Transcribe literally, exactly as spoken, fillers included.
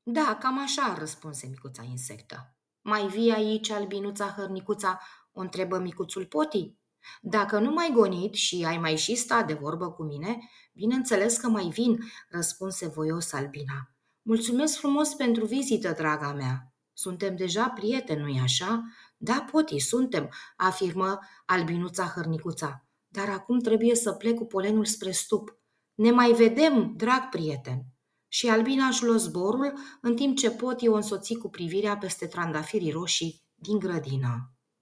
Da, cam așa, răspunse micuța insectă. Mai vii aici, albinuța hărnicuța? O întrebă micuțul Poti. Dacă nu mai gonit și ai mai și stat de vorbă cu mine, bineînțeles că mai vin, răspunse voios albina. Mulțumesc frumos pentru vizită, draga mea. Suntem deja prieteni, nu-i așa? Da, Poti, suntem, afirmă albinuța hărnicuța. Dar acum trebuie să plec cu polenul spre stup. Ne mai vedem, drag prieten. Și albina își luă zborul, în timp ce Poti o însoți cu privirea peste trandafirii roșii din grădină.